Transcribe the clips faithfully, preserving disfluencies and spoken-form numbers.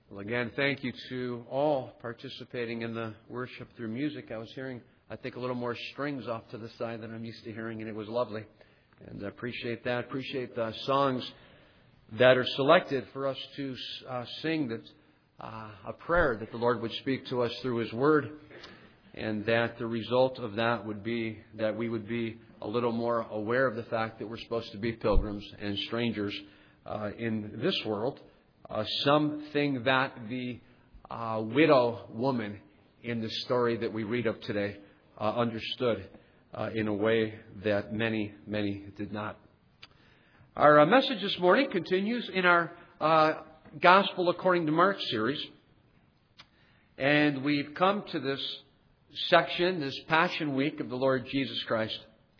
Well, again, thank you to all participating in the worship through music. I was hearing, I think, a little more strings off to the side than I'm used to hearing, and it was lovely. And I appreciate that. Appreciate the songs that are selected for us to uh, sing that uh, a prayer that the Lord would speak to us through His Word, and that the result of that would be that we would be a little more aware of the fact that we're supposed to be pilgrims and strangers uh, in this world. Uh, something that the uh, widow woman in the story that we read of today uh, understood uh, in a way that many, many did not. Our uh, message this morning continues in our uh, Gospel According to Mark series. And we've come to this section, this Passion Week of the Lord Jesus Christ.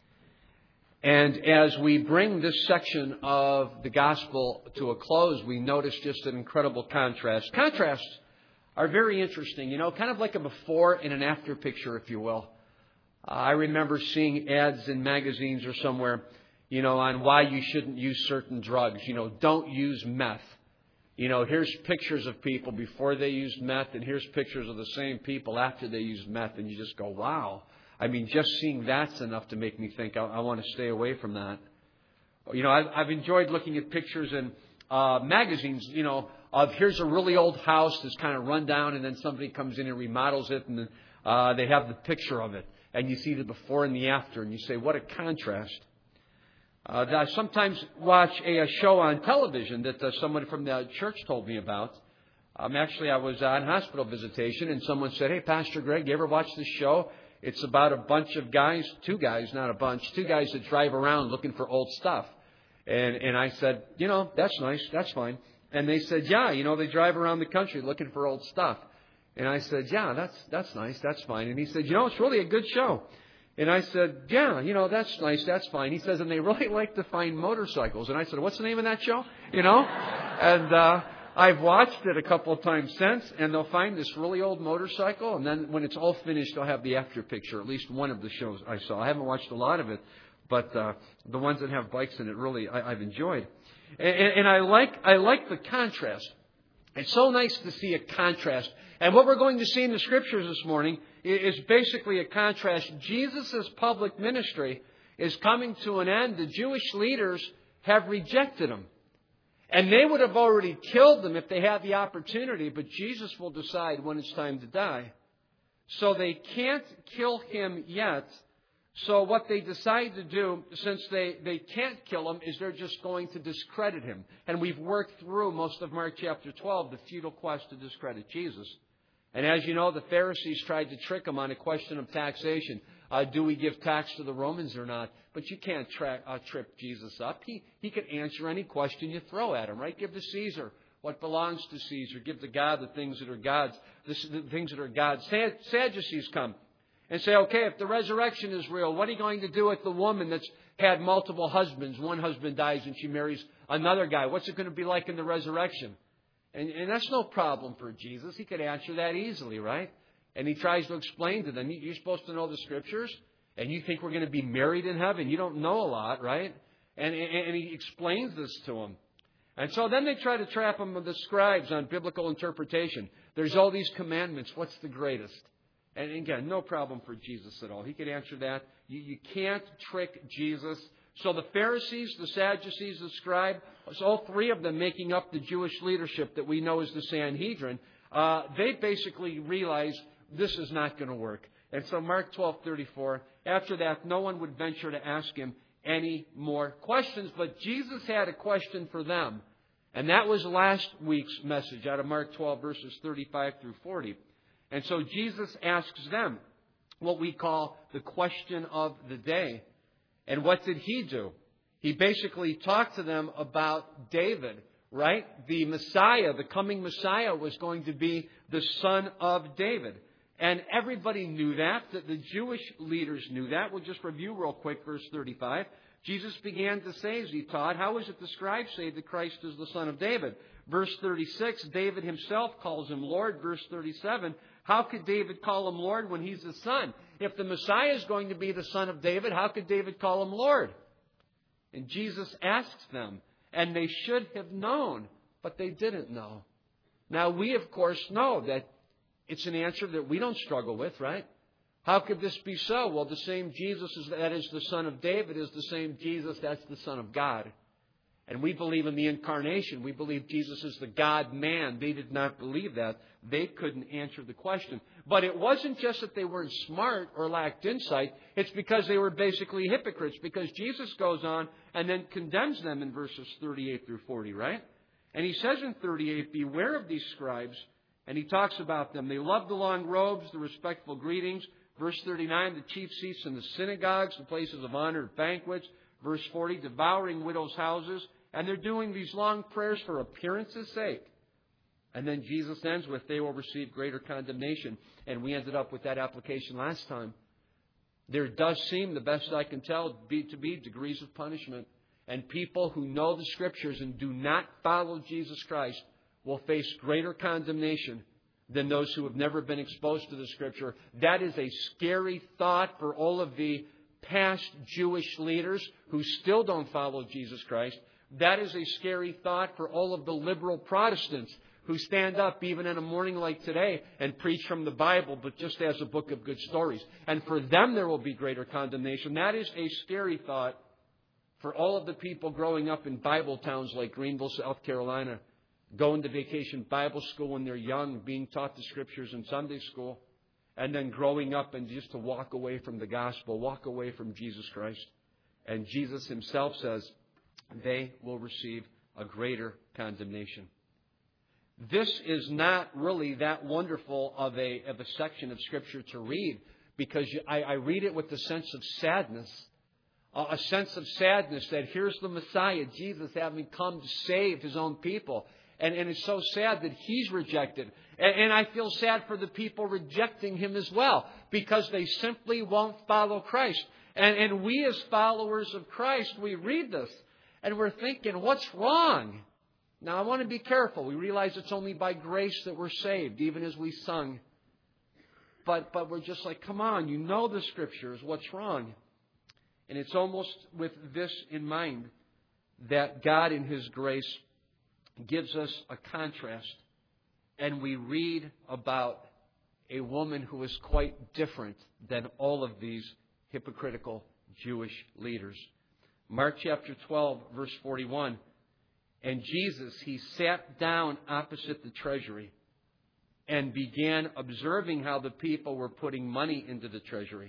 And as we bring this section of the Gospel to a close, we notice just an incredible contrast. Contrasts are very interesting, you know, kind of like a before and an after picture, if you will. Uh, I remember seeing ads in magazines or somewhere, you know, on why you shouldn't use certain drugs. You know, don't use meth. You know, here's pictures of people before they used meth, and here's pictures of the same people after they used meth, and you just go, wow. I mean, just seeing that's enough to make me think I, I want to stay away from that. You know, I've, I've enjoyed looking at pictures in uh, magazines, you know, of here's a really old house that's kind of run down, and then somebody comes in and remodels it, and uh, they have the picture of it. And you see the before and the after, and you say, what a contrast. Uh, I sometimes watch a, a show on television that uh, someone from the church told me about. Um, actually, I was on hospital visitation, and someone said, hey, Pastor Greg, you ever watch this show? It's about a bunch of guys, two guys, not a bunch, two guys that drive around looking for old stuff. And and I said, you know, that's nice, that's fine. And they said, yeah, you know, they drive around the country looking for old stuff. And I said, yeah, that's that's nice, that's fine. And he said, you know, it's really a good show. And I said, yeah, you know, that's nice, that's fine. He says, and they really like to find motorcycles. And I said, what's the name of that show? You know? And uh I've watched it a couple of times since, and they'll find this really old motorcycle, and then when it's all finished, they'll have the after picture, at least one of the shows I saw. I haven't watched a lot of it, but uh, the ones that have bikes in it, really, I, I've enjoyed. And, and I like I like the contrast. It's so nice to see a contrast. And what we're going to see in the Scriptures this morning is basically a contrast. Jesus' public ministry is coming to an end. The Jewish leaders have rejected Him. And they would have already killed them if they had the opportunity, but Jesus will decide when it's time to die. So they can't kill Him yet. So what they decide to do, since they, they can't kill Him, is they're just going to discredit Him. And we've worked through most of Mark chapter twelve, the futile quest to discredit Jesus. And as you know, the Pharisees tried to trick Him on a question of taxation. Uh, do we give tax to the Romans or not? But you can't tra- uh, trip Jesus up. He he can answer any question you throw at Him, right? Give to Caesar what belongs to Caesar. Give to God the things that are God's. The, the things that are God's. Sad, Sadducees come and say, okay, if the resurrection is real, what are you going to do with the woman that's had multiple husbands? One husband dies and she marries another guy. What's it going to be like in the resurrection? And, and that's no problem for Jesus. He could answer that easily, right? And He tries to explain to them, you're supposed to know the Scriptures, and you think we're going to be married in heaven. You don't know a lot, right? And, and, and He explains this to them. And so then they try to trap Him with the scribes on biblical interpretation. There's all these commandments. What's the greatest? And again, no problem for Jesus at all. He could answer that. You, you can't trick Jesus. So the Pharisees, the Sadducees, the scribe, so all three of them making up the Jewish leadership that we know as the Sanhedrin, uh, they basically realized this is not going to work. And so Mark twelve thirty-four, after that, no one would venture to ask Him any more questions. But Jesus had a question for them. And that was last week's message out of Mark twelve, verses thirty-five through forty. And so Jesus asks them what we call the question of the day. And what did He do? He basically talked to them about David, right? The Messiah, the coming Messiah, was going to be the son of David. And everybody knew that. The Jewish leaders knew that. We'll just review real quick verse thirty-five. Jesus began to say as He taught, how is it the scribes say that Christ is the son of David? Verse thirty-six, David himself calls Him Lord. Verse thirty-seven, how could David call Him Lord when He's the son? If the Messiah is going to be the son of David, how could David call Him Lord? And Jesus asks them, and they should have known, but they didn't know. Now, we, of course, know that it's an answer that we don't struggle with, right? How could this be so? Well, the same Jesus is, that is the Son of David is the same Jesus that's the Son of God. And we believe in the incarnation. We believe Jesus is the God-man. They did not believe that. They couldn't answer the question. But it wasn't just that they weren't smart or lacked insight. It's because they were basically hypocrites. Because Jesus goes on and then condemns them in verses thirty-eight through forty, right? And he says in thirty-eight, beware of these scribes. And he talks about them. They love the long robes, the respectful greetings. Verse thirty-nine, the chief seats in the synagogues, the places of honor at banquets. Verse forty, devouring widows' houses. And they're doing these long prayers for appearance's sake. And then Jesus ends with, they will receive greater condemnation. And we ended up with that application last time. There does seem, the best I can tell, be, to be degrees of punishment. And people who know the Scriptures and do not follow Jesus Christ will face greater condemnation than those who have never been exposed to the Scripture. That is a scary thought for all of the past Jewish leaders who still don't follow Jesus Christ. That is a scary thought for all of the liberal Protestants who stand up even in a morning like today and preach from the Bible, but just as a book of good stories. And for them there will be greater condemnation. That is a scary thought for all of the people growing up in Bible towns like Greenville, South Carolina, going to vacation Bible school when they're young, being taught the Scriptures in Sunday school, and then growing up and just to walk away from the gospel, walk away from Jesus Christ. And Jesus himself says, they will receive a greater condemnation. This is not really that wonderful of a, of a section of Scripture to read, because I, I read it with a sense of sadness. A sense of sadness that here's the Messiah, Jesus, having come to save his own people. And, and it's so sad that he's rejected. And, and I feel sad for the people rejecting him as well, because they simply won't follow Christ. And, and we as followers of Christ, we read this and we're thinking, what's wrong? Now, I want to be careful. We realize it's only by grace that we're saved, even as we sung. But, but we're just like, come on, you know the Scriptures. What's wrong? And it's almost with this in mind that God in His grace gives us a contrast. And we read about a woman who is quite different than all of these hypocritical Jewish leaders. Mark chapter twelve, verse forty-one. And Jesus, He sat down opposite the treasury and began observing how the people were putting money into the treasury.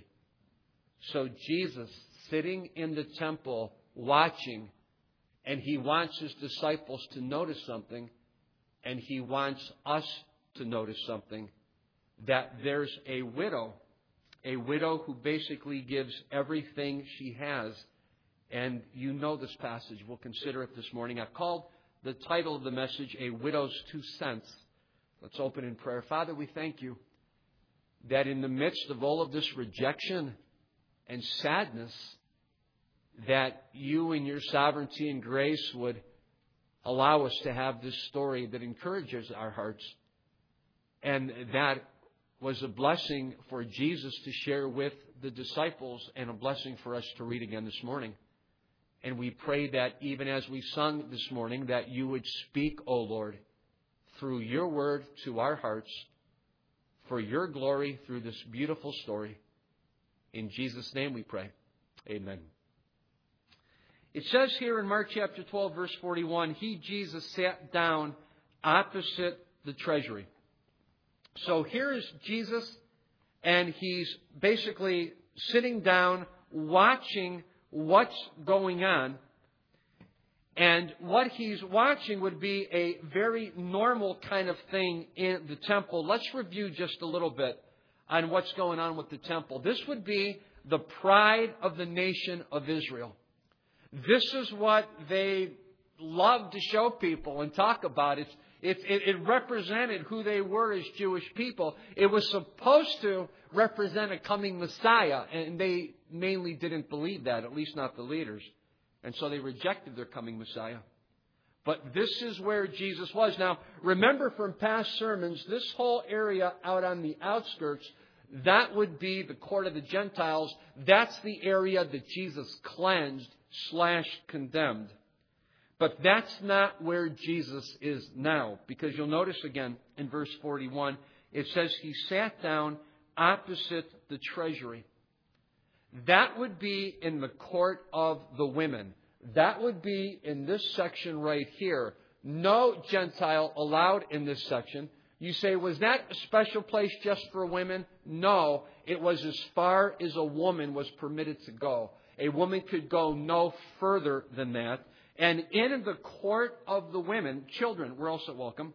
So Jesus, sitting in the temple, watching, and He wants His disciples to notice something, and He wants us to notice something, that there's a widow, a widow who basically gives everything she has. And you know this passage. We'll consider it this morning. I've called the title of the message, A Widow's Two Cents. Let's open in prayer. Father, we thank You that in the midst of all of this rejection and sadness, that You in Your sovereignty and grace would allow us to have this story that encourages our hearts. And that was a blessing for Jesus to share with the disciples and a blessing for us to read again this morning. And we pray that even as we sung this morning, that You would speak, O Lord, through Your word to our hearts, for Your glory through this beautiful story. In Jesus' name we pray. Amen. It says here in Mark chapter twelve, verse forty-one, He, Jesus, sat down opposite the treasury. So here is Jesus, and He's basically sitting down, watching what's going on. And what He's watching would be a very normal kind of thing in the temple. Let's review just a little bit on what's going on with the temple. This would be the pride of the nation of Israel. This is what they love to show people and talk about. It's, it, it, it represented who they were as Jewish people. It was supposed to represent a coming Messiah, and they mainly didn't believe that, at least not the leaders. And so they rejected their coming Messiah. But this is where Jesus was. Now, remember from past sermons, this whole area out on the outskirts, that would be the court of the Gentiles. That's the area that Jesus cleansed slash condemned. But that's not where Jesus is now. Because you'll notice again in verse forty-one, it says he sat down opposite the treasury. That would be in the court of the women. That would be in this section right here. No Gentile allowed in this section. You say, was that a special place just for women? No, it was as far as a woman was permitted to go. A woman could go no further than that. And in the court of the women, children were also welcome.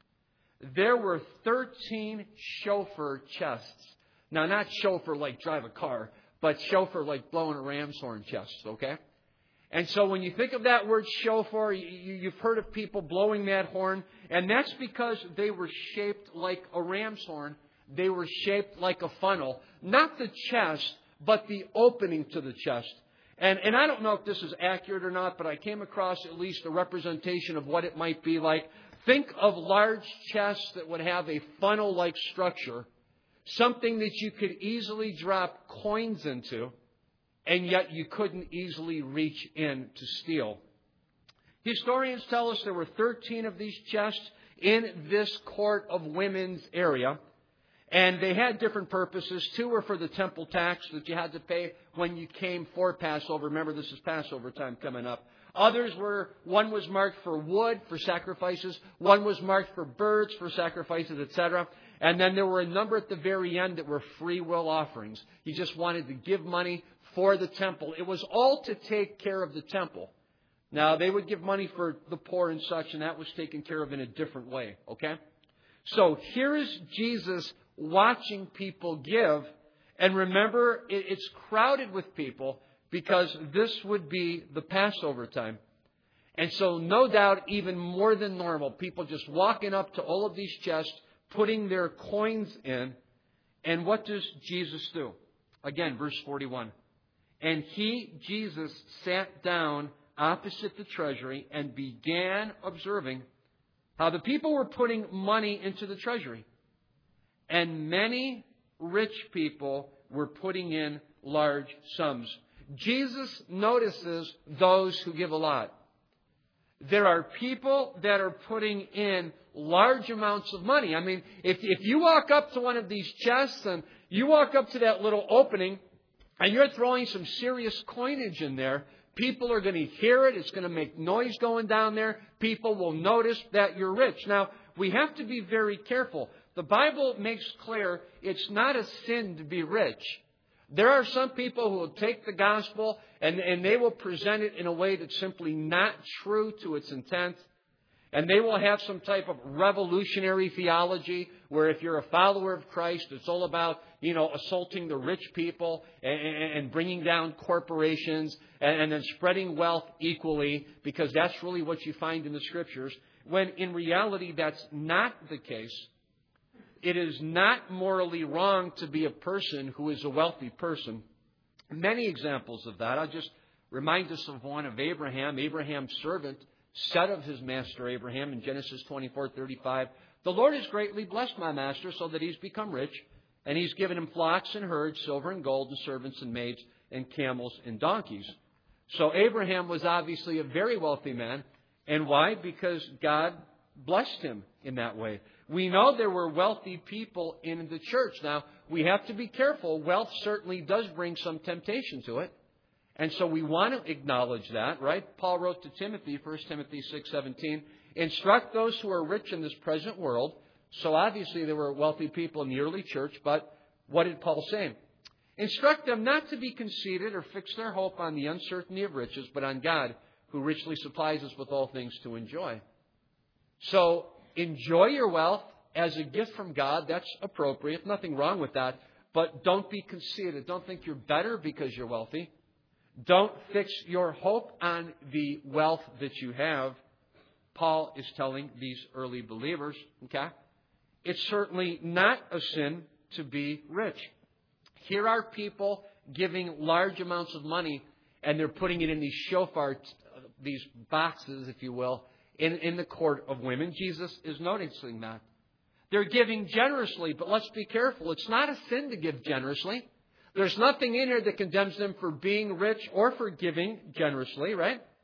There were thirteen chauffeur chests. Now, not chauffeur like drive a car, but chauffeur like blowing a ram's horn chests, okay? And so when you think of that word shofar, you've heard of people blowing that horn. And that's because they were shaped like a ram's horn. They were shaped like a funnel. Not the chest, but the opening to the chest. And, and I don't know if this is accurate or not, but I came across at least a representation of what it might be like. Think of large chests that would have a funnel-like structure. Something that you could easily drop coins into. And yet you couldn't easily reach in to steal. Historians tell us there were thirteen of these chests in this court of women's area. And they had different purposes. Two were for the temple tax that you had to pay when you came for Passover. Remember, this is Passover time coming up. Others were, one was marked for wood, for sacrifices. One was marked for birds, for sacrifices, et cetera. And then there were a number at the very end that were free will offerings. You just wanted to give money for the temple. It was all to take care of the temple. Now, they would give money for the poor and such, and that was taken care of in a different way, okay? So here is Jesus watching people give. And remember, it's crowded with people because this would be the Passover time. And so no doubt, even more than normal, people just walking up to all of these chests, putting their coins in. And what does Jesus do? Again, verse forty-one. And he, Jesus, sat down opposite the treasury and began observing how the people were putting money into the treasury. And many rich people were putting in large sums. Jesus notices those who give a lot. There are people that are putting in large amounts of money. I mean, if, if you walk up to one of these chests and you walk up to that little opening, and you're throwing some serious coinage in there, people are going to hear it. It's going to make noise going down there. People will notice that you're rich. Now, we have to be very careful. The Bible makes clear it's not a sin to be rich. There are some people who will take the gospel and, and they will present it in a way that's simply not true to its intent. And they will have some type of revolutionary theology where if you're a follower of Christ, it's all about, you know, assaulting the rich people and, and bringing down corporations and, and then spreading wealth equally because that's really what you find in the Scriptures. When in reality, that's not the case. It is not morally wrong to be a person who is a wealthy person. Many examples of that. I'll just remind us of one of Abraham, Abraham's servant, said of his master Abraham in Genesis twenty-four thirty-five, "The Lord has greatly blessed my master so that he's become rich, and he's given him flocks and herds, silver and gold, and servants and maids, and camels and donkeys." So Abraham was obviously a very wealthy man. And why? Because God blessed him in that way. We know there were wealthy people in the church. Now, we have to be careful. Wealth certainly does bring some temptation to it. And so we want to acknowledge that, right? Paul wrote to Timothy, First Timothy six seventeen, "Instruct those who are rich in this present world." So obviously there were wealthy people in the early church, but what did Paul say? "Instruct them not to be conceited or fix their hope on the uncertainty of riches, but on God, who richly supplies us with all things to enjoy." So enjoy your wealth as a gift from God. That's appropriate. Nothing wrong with that. But don't be conceited. Don't think you're better because you're wealthy. Don't fix your hope on the wealth that you have. Paul is telling these early believers, okay? It's certainly not a sin to be rich. Here are people giving large amounts of money, and they're putting it in these shofar, these boxes, if you will, in, in the court of women. Jesus is noticing that. They're giving generously, but let's be careful. It's not a sin to give generously. There's nothing in here that condemns them for being rich or for giving generously, right?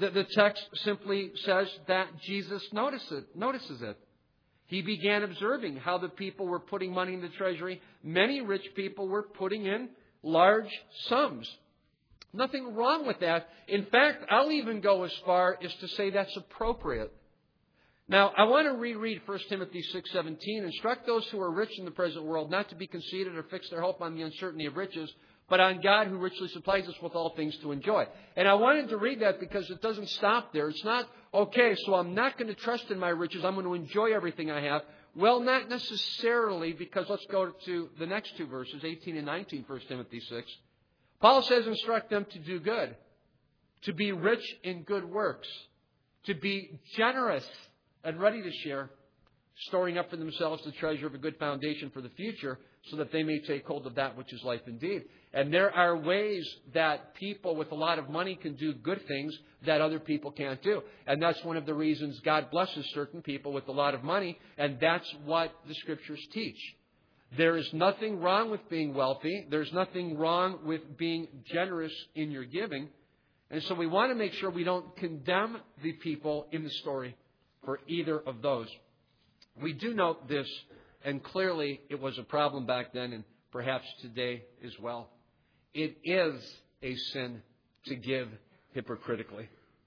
The, the text simply says that Jesus noticed it, notices it. He began observing how the people were putting money in the treasury. Many rich people were putting in large sums. Nothing wrong with that. In fact, I'll even go as far as to say that's appropriate. Now, I want to reread First Timothy six seventeen. Instruct those who are rich in the present world not to be conceited or fix their hope on the uncertainty of riches, but on God who richly supplies us with all things to enjoy. And I wanted to read that because it doesn't stop there. It's not, okay, so I'm not going to trust in my riches. I'm going to enjoy everything I have. Well, not necessarily, because let's go to the next two verses, eighteen and nineteen, First Timothy six. Paul says, instruct them to do good, to be rich in good works, to be generous and ready to share, storing up for themselves the treasure of a good foundation for the future, so that they may take hold of that which is life indeed. And there are ways that people with a lot of money can do good things that other people can't do. And that's one of the reasons God blesses certain people with a lot of money, and that's what the Scriptures teach. There is nothing wrong with being wealthy. There's nothing wrong with being generous in your giving. And so we want to make sure we don't condemn the people in the story for either of those. We do note this, and clearly it was a problem back then and perhaps today as well. It is a sin to give hypocritically.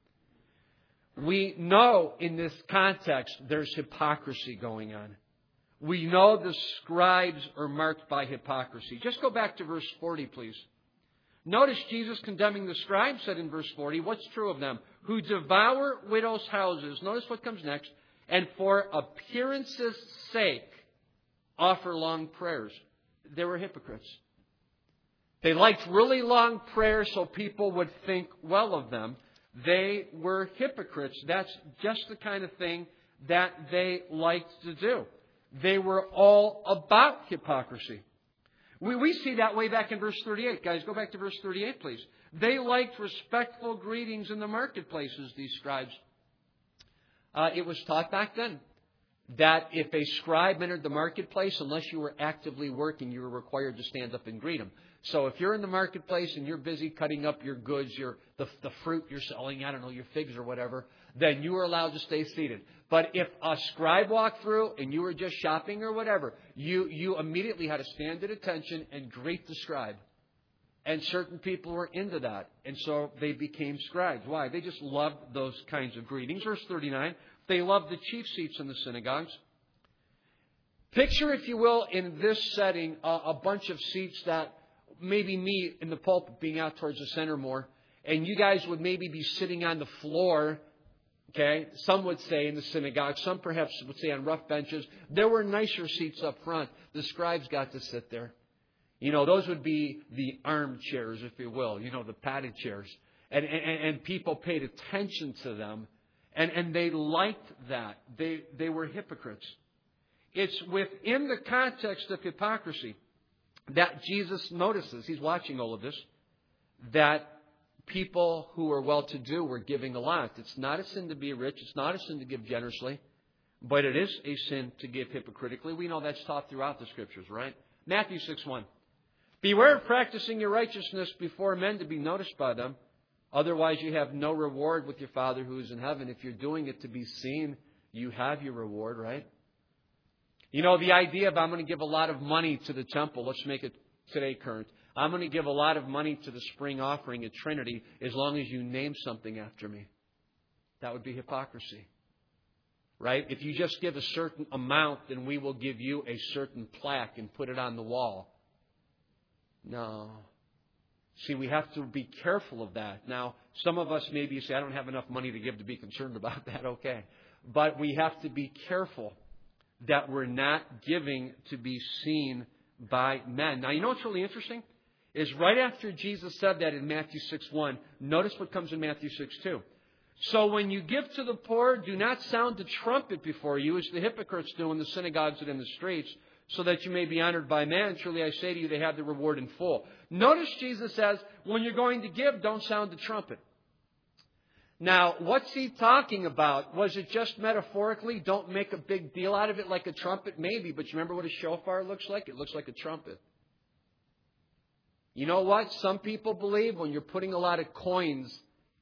We know in this context there's hypocrisy going on. We know the scribes are marked by hypocrisy. Just go back to verse forty, please. Notice Jesus condemning the scribes said in verse forty, what's true of them? Who devour widows' houses. Notice what comes next. And for appearance's sake offer long prayers. They were hypocrites. They liked really long prayers so people would think well of them. They were hypocrites. That's just the kind of thing that they liked to do. They were all about hypocrisy. We, we see that way back in verse thirty-eight. Guys, go back to verse thirty-eight, please. They liked respectful greetings in the marketplaces, these scribes. Uh, it was taught back then that if a scribe entered the marketplace, unless you were actively working, you were required to stand up and greet him. So if you're in the marketplace and you're busy cutting up your goods, your the, the fruit you're selling, I don't know, your figs or whatever, then you were allowed to stay seated. But if a scribe walked through and you were just shopping or whatever, you, you immediately had to stand at attention and greet the scribe. And certain people were into that. And so they became scribes. Why? They just loved those kinds of greetings. Verse thirty-nine, they loved the chief seats in the synagogues. Picture, if you will, in this setting, a, a bunch of seats that maybe me in the pulpit being out towards the center more. And you guys would maybe be sitting on the floor. Okay, some would say in the synagogue, some perhaps would say on rough benches. There were nicer seats up front. The scribes got to sit there. You know, those would be the armchairs, if you will, you know, the padded chairs. And, and, and people paid attention to them. And, and they liked that. They, they were hypocrites. It's within the context of hypocrisy that Jesus notices, he's watching all of this, that people who are well-to-do were giving a lot. It's not a sin to be rich. It's not a sin to give generously. But it is a sin to give hypocritically. We know that's taught throughout the Scriptures, right? Matthew six one. Beware of practicing your righteousness before men to be noticed by them. Otherwise you have no reward with your Father who is in heaven. If you're doing it to be seen, you have your reward, right? You know, the idea of I'm going to give a lot of money to the temple. Let's make it today current. I'm going to give a lot of money to the spring offering at Trinity as long as you name something after me. That would be hypocrisy. Right? If you just give a certain amount, then we will give you a certain plaque and put it on the wall. No. See, we have to be careful of that. Now, some of us maybe say, I don't have enough money to give to be concerned about that. Okay. But we have to be careful that we're not giving to be seen by men. Now, you know what's really interesting? Is right after Jesus said that in Matthew six one, notice what comes in Matthew six two. So when you give to the poor, do not sound the trumpet before you, as the hypocrites do in the synagogues and in the streets, so that you may be honored by man. Truly I say to you, they have the reward in full. Notice Jesus says, when you're going to give, don't sound the trumpet. Now, what's he talking about? Was it just metaphorically? Don't make a big deal out of it like a trumpet? Maybe, but you remember what a shofar looks like? It looks like a trumpet. You know what? Some people believe when you're putting a lot of coins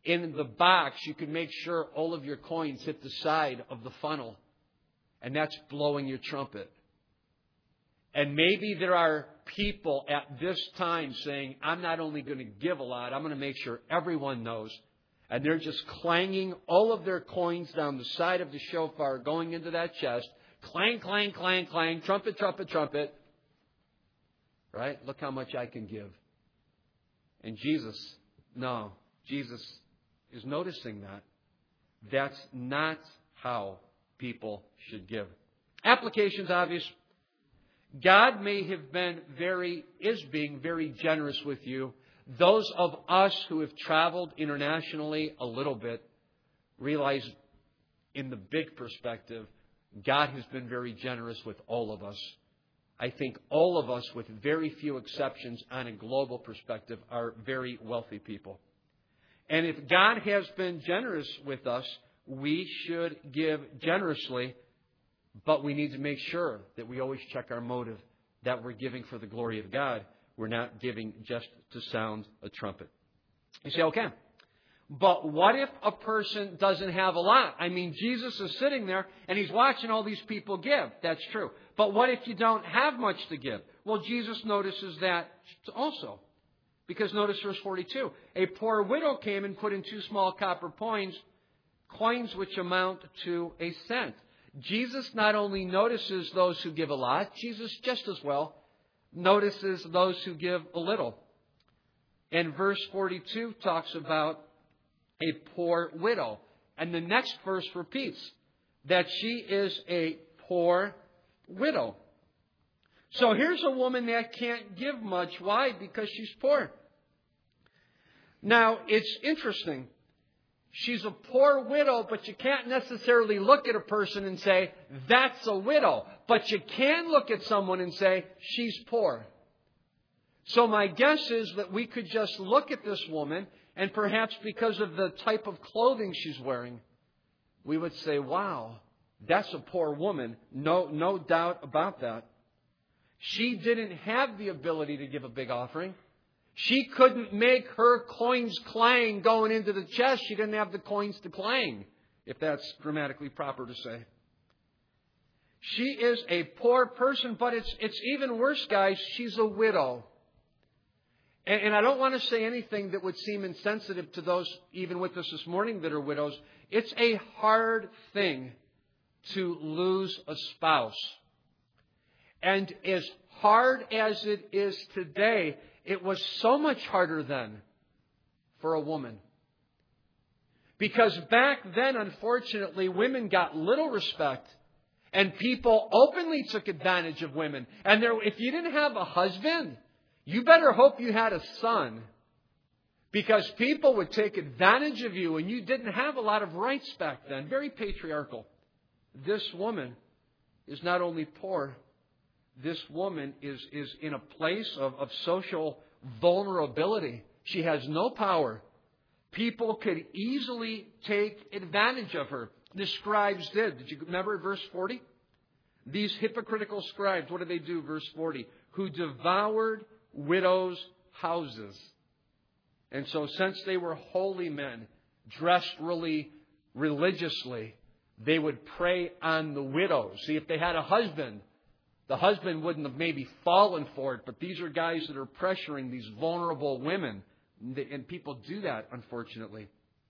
in the box, you can make sure all of your coins hit the side of the funnel. And that's blowing your trumpet. And maybe there are people at this time saying, I'm not only going to give a lot, I'm going to make sure everyone knows. And they're just clanging all of their coins down the side of the shofar going into that chest. Clang, clang, clang, clang, trumpet, trumpet, trumpet. Right? Look how much I can give. And Jesus, no, Jesus is noticing that. That's not how people should give. Application's obvious. God may have been very, is being very generous with you. Those of us who have traveled internationally a little bit realize in the big perspective, God has been very generous with all of us. I think all of us, with very few exceptions on a global perspective, are very wealthy people. And if God has been generous with us, we should give generously. But we need to make sure that we always check our motive, that we're giving for the glory of God. We're not giving just to sound a trumpet. You say, okay, but what if a person doesn't have a lot? I mean, Jesus is sitting there and He's watching all these people give. That's true. But what if you don't have much to give? Well, Jesus notices that also. Because notice verse forty-two. A poor widow came and put in two small copper coins, coins which amount to a cent. Jesus not only notices those who give a lot, Jesus just as well notices those who give a little. And verse forty-two talks about a poor widow. And the next verse repeats that she is a poor widow. So here's a woman that can't give much. Why? Because she's poor. Now, it's interesting. She's a poor widow, but you can't necessarily look at a person and say, that's a widow. But you can look at someone and say, she's poor. So my guess is that we could just look at this woman, and perhaps because of the type of clothing she's wearing, we would say, wow, that's a poor woman. No, no doubt about that. She didn't have the ability to give a big offering. She couldn't make her coins clang going into the chest. She didn't have the coins to clang, if that's grammatically proper to say. She is a poor person, but it's it's even worse, guys. She's a widow. And, and I don't want to say anything that would seem insensitive to those even with us this morning that are widows. It's a hard thing to lose a spouse. And as hard as it is today, it was so much harder then for a woman. Because back then, unfortunately, women got little respect. And people openly took advantage of women. And there, if you didn't have a husband, you better hope you had a son. Because people would take advantage of you and you didn't have a lot of rights back then. Very patriarchal. This woman is not only poor, this woman is, is in a place of, of social vulnerability. She has no power. People could easily take advantage of her. The scribes did. Did you remember verse forty? These hypocritical scribes, what did they do? Verse forty. Who devoured widows' houses. And so since they were holy men, dressed really religiously, they would prey on the widows. See, if they had a husband, the husband wouldn't have maybe fallen for it, but these are guys that are pressuring these vulnerable women. And people do that, unfortunately.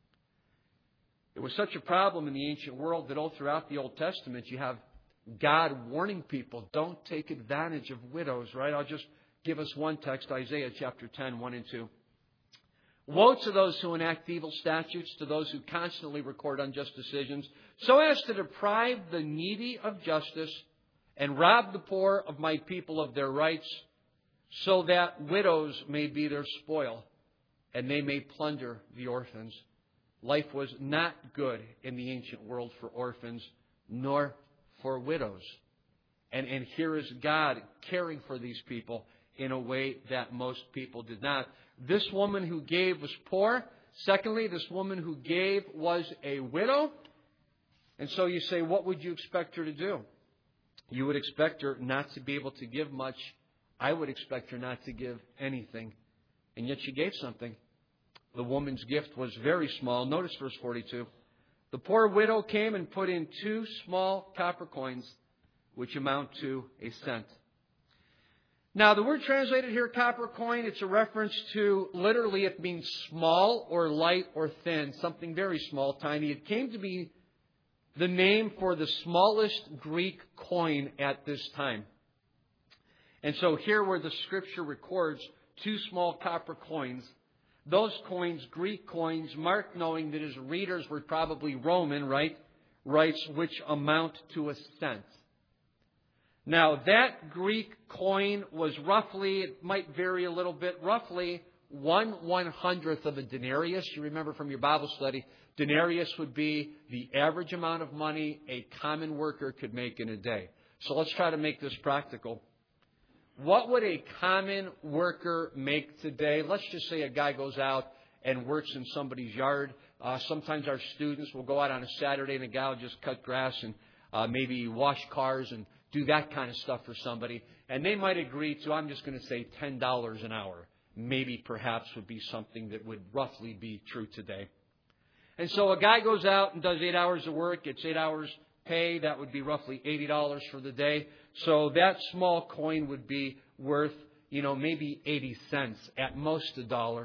It was such a problem in the ancient world that all throughout the Old Testament you have God warning people, don't take advantage of widows, right? I'll just give us one text, Isaiah chapter ten, one and two. Woe to those who enact evil statutes, to those who constantly record unjust decisions, so as to deprive the needy of justice and rob the poor of my people of their rights, so that widows may be their spoil, and they may plunder the orphans. Life was not good in the ancient world for orphans, nor for widows. And, and here is God caring for these people in a way that most people did not. This woman who gave was poor. Secondly, this woman who gave was a widow. And so you say, what would you expect her to do? You would expect her not to be able to give much. I would expect her not to give anything. And yet she gave something. the woman's gift was very small. Notice verse forty-two. The poor widow came and put in two small copper coins, which amount to a cent. Now, the word translated here, copper coin, it's a reference to, literally, it means small or light or thin, something very small, tiny. It came to be the name for the smallest Greek coin at this time. And so here where the Scripture records two small copper coins, those coins, Greek coins, Mark, knowing that his readers were probably Roman, right, writes which amount to a cent. Now, that Greek coin was roughly, it might vary a little bit, roughly one one-hundredth of a denarius. You remember from your Bible study, denarius would be the average amount of money a common worker could make in a day. So let's try to make this practical. What would a common worker make today? Let's just say a guy goes out and works in somebody's yard. Uh, sometimes our students will go out on a Saturday and a guy will just cut grass and uh, maybe wash cars and do that kind of stuff for somebody. And they might agree to, I'm just going to say ten dollars an hour. Maybe perhaps would be something that would roughly be true today. And so a guy goes out and does eight hours of work, gets eight hours pay. That would be roughly eighty dollars for the day. So that small coin would be worth, you know, maybe eighty cents, at most a dollar.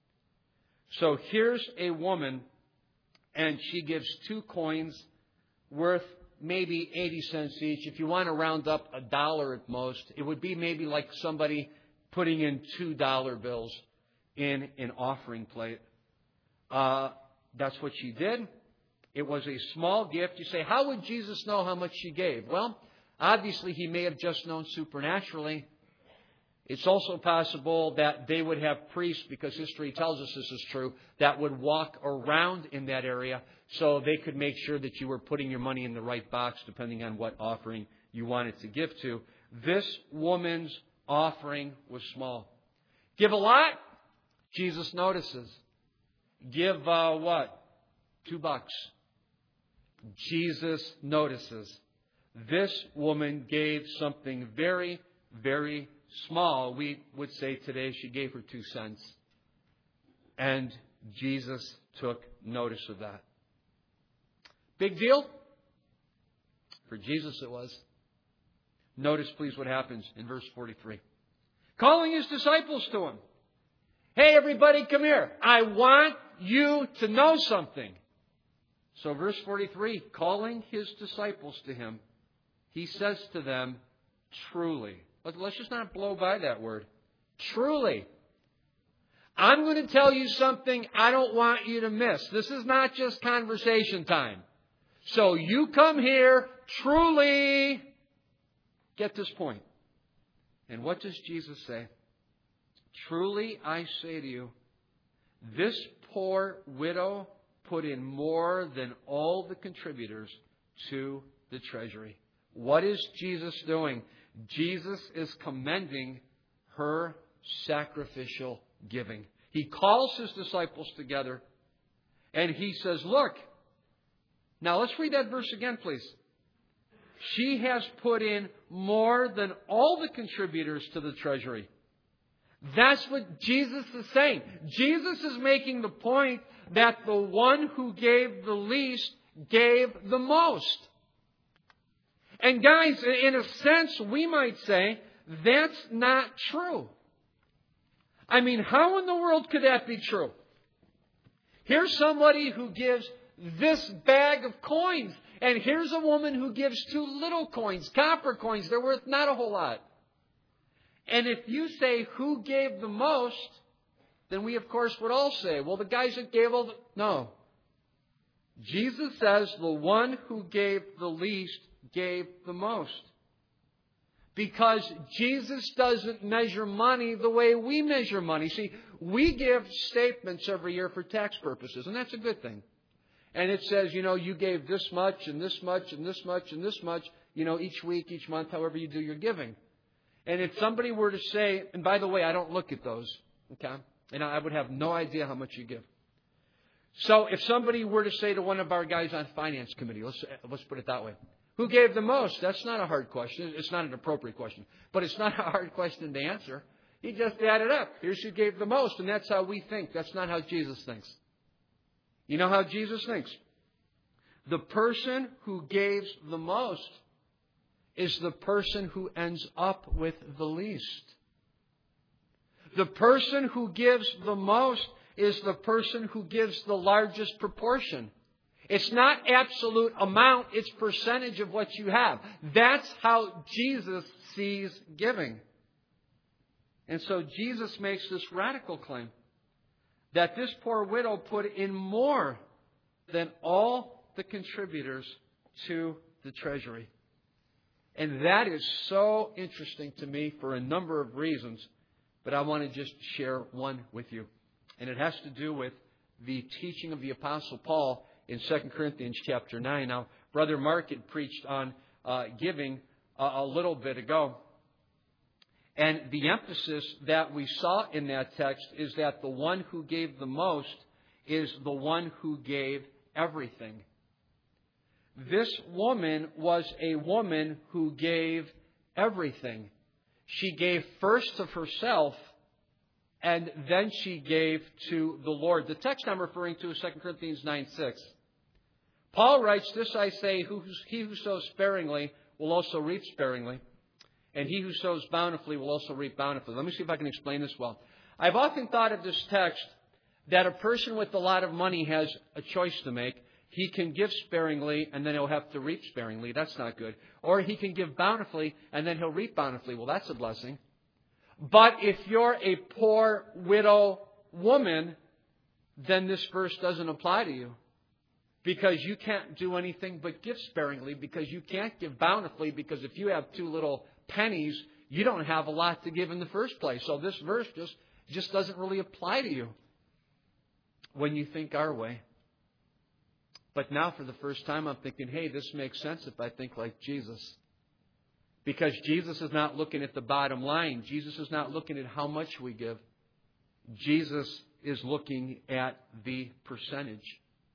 So here's a woman, and she gives two coins worth maybe eighty cents each. If you want to round up a dollar at most, it would be maybe like somebody putting in two dollar bills in an offering plate. Uh, that's what she did. It was a small gift. You say, how would Jesus know how much she gave? Well, obviously, he may have just known supernaturally. It's also possible that they would have priests, because history tells us this is true, that would walk around in that area so they could make sure that you were putting your money in the right box depending on what offering you wanted to give to. This woman's offering was small. Give a lot? Jesus notices. Give uh, what? Two bucks. Jesus notices. This woman gave something very, very small. We would say today she gave her two cents. And Jesus took notice of that. Big deal? For Jesus it was. Notice, please, what happens in verse forty-three. Calling his disciples to him. Hey, everybody, come here. I want you to know something. So verse forty-three, calling his disciples to him, he says to them, truly. Let's just not blow by that word. Truly. I'm going to tell you something I don't want you to miss. This is not just conversation time. So you come here, truly. Get this point. And what does Jesus say? Truly, I say to you, this poor widow put in more than all the contributors to the treasury. What is Jesus doing? Jesus is commending her sacrificial giving. He calls his disciples together and he says, look, now let's read that verse again, please. She has put in more than all the contributors to the treasury. That's what Jesus is saying. Jesus is making the point that the one who gave the least gave the most. And guys, in a sense, we might say that's not true. I mean, how in the world could that be true? Here's somebody who gives this bag of coins. And here's a woman who gives two little coins, copper coins. They're worth not a whole lot. And if you say who gave the most, then we, of course, would all say, well, the guys that gave all the... No. Jesus says the one who gave the least gave the most. Because Jesus doesn't measure money the way we measure money. See, we give statements every year for tax purposes, and that's a good thing. And it says, you know, you gave this much and this much and this much and this much, you know, each week, each month, however you do your giving. And if somebody were to say, and by the way, I don't look at those, okay? And I would have no idea how much you give. So if somebody were to say to one of our guys on finance committee, let's let's put it that way, who gave the most? That's not a hard question. It's not an appropriate question. But it's not a hard question to answer. He just added up. Here's who gave the most, and that's how we think. That's not how Jesus thinks. You know how Jesus thinks? The person who gave the most is the person who ends up with the least. The person who gives the most is the person who gives the largest proportion. It's not absolute amount, it's percentage of what you have. That's how Jesus sees giving. And so Jesus makes this radical claim that this poor widow put in more than all the contributors to the treasury. And that is so interesting to me for a number of reasons, but I want to just share one with you. And it has to do with the teaching of the Apostle Paul in Second Corinthians chapter nine. Now, Brother Mark had preached on uh, giving uh, a little bit ago. And the emphasis that we saw in that text is that the one who gave the most is the one who gave everything. This woman was a woman who gave everything. She gave first of herself, and then she gave to the Lord. The text I'm referring to is Second Corinthians nine six. Paul writes, "This I say, who, he who sows sparingly will also reap sparingly, and he who sows bountifully will also reap bountifully." Let me see if I can explain this well. I've often thought of this text that a person with a lot of money has a choice to make. He can give sparingly, and then he'll have to reap sparingly. That's not good. Or he can give bountifully, and then he'll reap bountifully. Well, that's a blessing. But if you're a poor widow woman, then this verse doesn't apply to you. Because you can't do anything but give sparingly, because you can't give bountifully, because if you have two little pennies, you don't have a lot to give in the first place. So this verse just, just doesn't really apply to you when you think our way. But now for the first time I'm thinking, hey, this makes sense if I think like Jesus. Because Jesus is not looking at the bottom line. Jesus is not looking at how much we give. Jesus is looking at the percentage.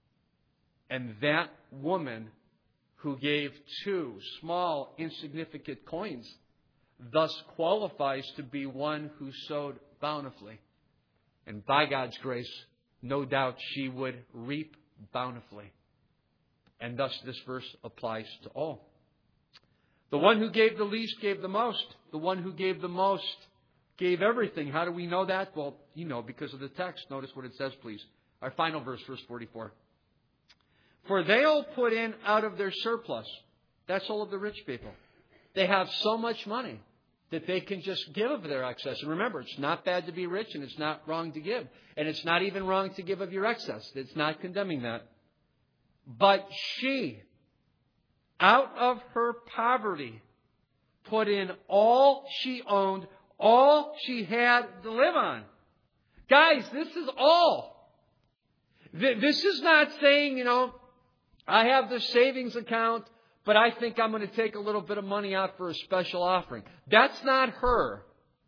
And that woman who gave two small, insignificant coins thus qualifies to be one who sowed bountifully. And by God's grace, no doubt she would reap bountifully. And thus this verse applies to all. The one who gave the least gave the most. The one who gave the most gave everything. How do we know that? Well, you know, because of the text. Notice what it says, please. Our final verse, verse forty-four. For they all put in out of their surplus. That's all of the rich people. They have so much money that they can just give of their excess. And remember, it's not bad to be rich, and it's not wrong to give. And it's not even wrong to give of your excess. It's not condemning that. But she, out of her poverty, put in all she owned, all she had to live on. Guys, this is all. This is not saying, you know, I have this savings account, but I think I'm going to take a little bit of money out for a special offering. That's not her.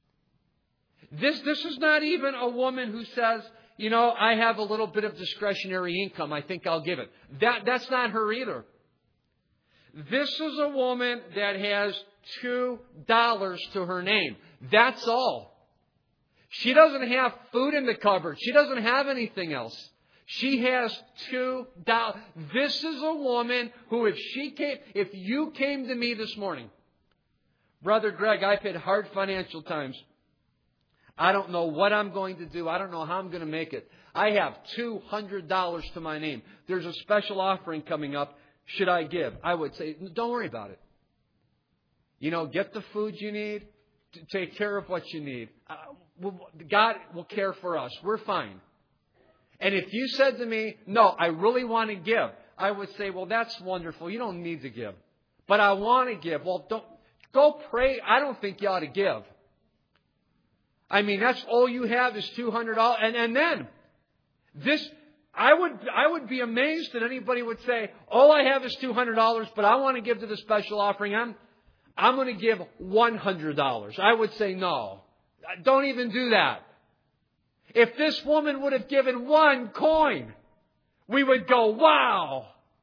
This, this is not even a woman who says, you know, I have a little bit of discretionary income. I think I'll give it. That, that's not her either. This is a woman that has two dollars to her name. That's all. She doesn't have food in the cupboard. She doesn't have anything else. She has two dollars. This is a woman who, if she came, if you came to me this morning, Brother Greg, I've had hard financial times. I don't know what I'm going to do. I don't know how I'm going to make it. I have two hundred dollars to my name. There's a special offering coming up. Should I give? I would say, don't worry about it. You know, get the food you need. Take care of what you need. Uh, God will care for us. We're fine. And if you said to me, no, I really want to give, I would say, well, that's wonderful. You don't need to give. But I want to give. Well, don't go pray. I don't think you ought to give. I mean, that's all you have is two hundred dollars. And, and then, this, I would, I would be amazed that anybody would say, all I have is two hundred dollars, but I want to give to the special offering. I'm, I'm going to give one hundred dollars. I would say, no, don't even do that. If this woman would have given one coin, we would go, wow.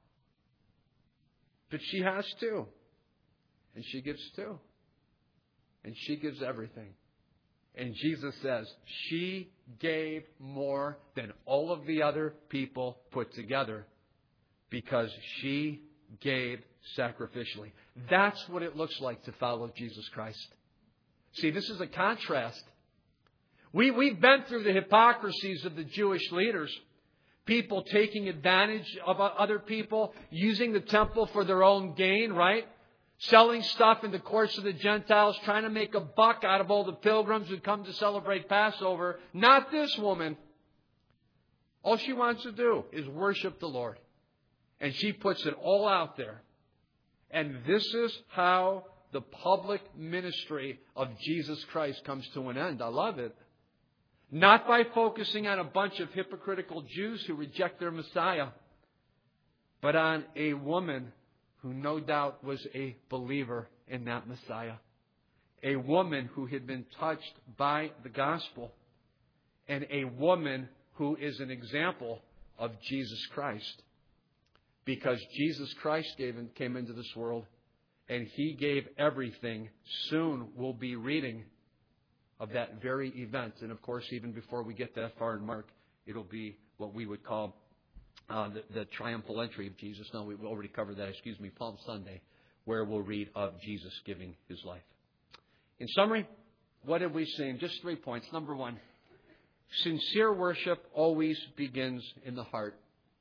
But she has two. And she gives two. And she gives everything. And Jesus says, she gave more than all of the other people put together because she gave sacrificially. That's what it looks like to follow Jesus Christ. See, this is a contrast. We, we've been through the hypocrisies of the Jewish leaders. People taking advantage of other people, using the temple for their own gain, right? Selling stuff in the courts of the Gentiles, trying to make a buck out of all the pilgrims who come to celebrate Passover. Not this woman. All she wants to do is worship the Lord. And she puts it all out there. And this is how the public ministry of Jesus Christ comes to an end. I love it. Not by focusing on a bunch of hypocritical Jews who reject their Messiah, but on a woman who no doubt was a believer in that Messiah. A woman who had been touched by the gospel. And a woman who is an example of Jesus Christ. Because Jesus Christ gave and came into this world and He gave everything. Soon we'll be reading of that very event. And of course, even before we get that far in Mark, it'll be what we would call uh, the, the triumphal entry of Jesus. No, we've already covered that, excuse me, Palm Sunday, where we'll read of Jesus giving His life. In summary, what have we seen? Just three points. Number one, sincere worship always begins in the heart.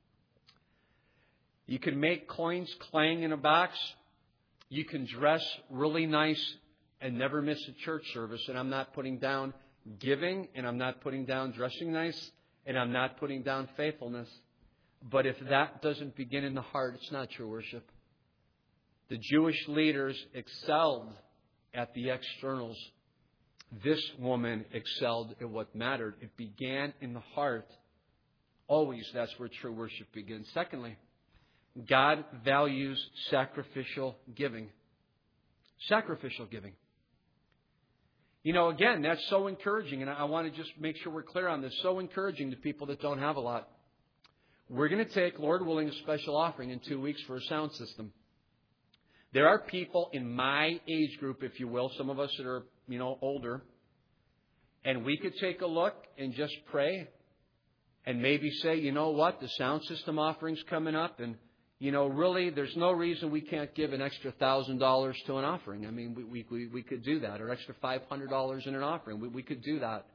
You can make coins clang in a box. You can dress really nice and never miss a church service. And I'm not putting down giving, and I'm not putting down dressing nice, and I'm not putting down faithfulness. But if that doesn't begin in the heart, it's not true worship. The Jewish leaders excelled at the externals. This woman excelled at what mattered. It began in the heart. Always, that's where true worship begins. Secondly, God values sacrificial giving. Sacrificial giving. You know, again, that's so encouraging, and I want to just make sure we're clear on this. So encouraging to people that don't have a lot. We're going to take, Lord willing, a special offering in two weeks for a sound system. There are people in my age group, if you will, some of us that are, you know, older, and we could take a look and just pray and maybe say, you know what, the sound system offering's coming up, and you know, really, there's no reason we can't give an extra one thousand dollars to an offering. I mean, we we we could do that, or extra five hundred dollars in an offering. We, we could do that.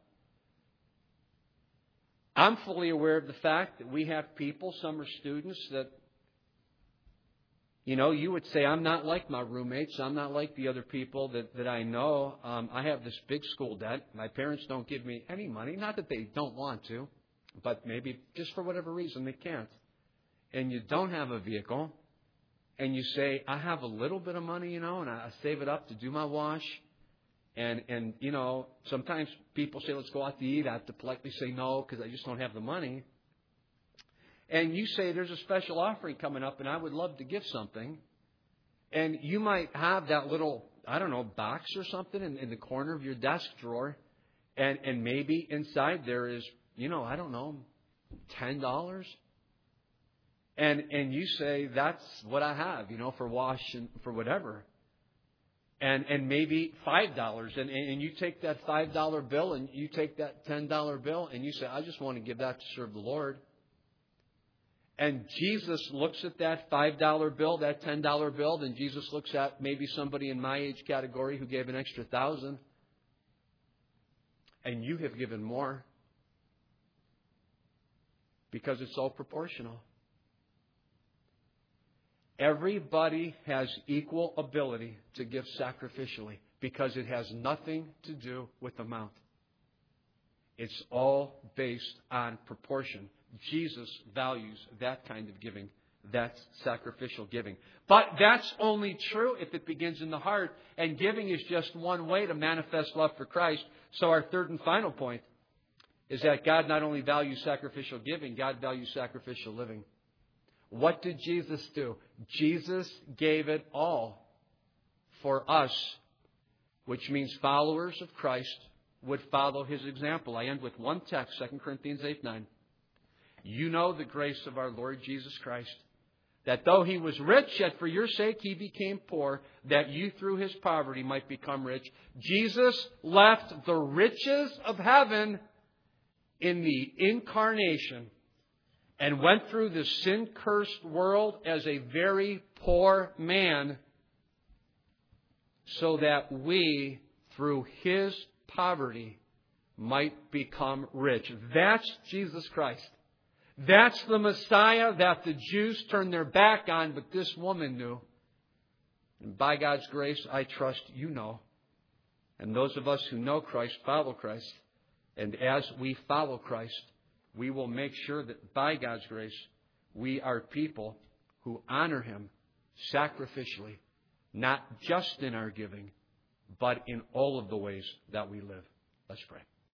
I'm fully aware of the fact that we have people, some are students, that, you know, you would say, I'm not like my roommates. I'm not like the other people that, that I know. Um, I have this big school debt. My parents don't give me any money. Not that they don't want to, but maybe just for whatever reason they can't. And you don't have a vehicle, and you say, I have a little bit of money, you know, and I save it up to do my wash. And, and you know, sometimes people say, let's go out to eat. I have to politely say no because I just don't have the money. And you say, there's a special offering coming up, and I would love to give something. And you might have that little, I don't know, box or something in, in the corner of your desk drawer. And, and maybe inside there is, you know, I don't know, ten dollars. And and you say, that's what I have, you know, for wash and for whatever. And and maybe five dollars. And, and you take that five dollar bill and you take that ten dollar bill and you say, I just want to give that to serve the Lord. And Jesus looks at that five dollar bill, that ten dollar bill, then Jesus looks at maybe somebody in my age category who gave an extra thousand. And you have given more. Because it's all proportional. Everybody has equal ability to give sacrificially because it has nothing to do with amount. It's all based on proportion. Jesus values that kind of giving. That's sacrificial giving. But that's only true if it begins in the heart. And giving is just one way to manifest love for Christ. So our third and final point is that God not only values sacrificial giving, God values sacrificial living. What did Jesus do? Jesus gave it all for us, which means followers of Christ would follow His example. I end with one text, Second Corinthians eight nine. You know the grace of our Lord Jesus Christ, that though He was rich, yet for your sake He became poor, that you through His poverty might become rich. Jesus left the riches of heaven in the incarnation and went through the sin-cursed world as a very poor man so that we, through His poverty, might become rich. That's Jesus Christ. That's the Messiah that the Jews turned their back on, but this woman knew. And by God's grace, I trust you know. And those of us who know Christ follow Christ. And as we follow Christ, we will make sure that by God's grace, we are people who honor Him sacrificially, not just in our giving, but in all of the ways that we live. Let's pray.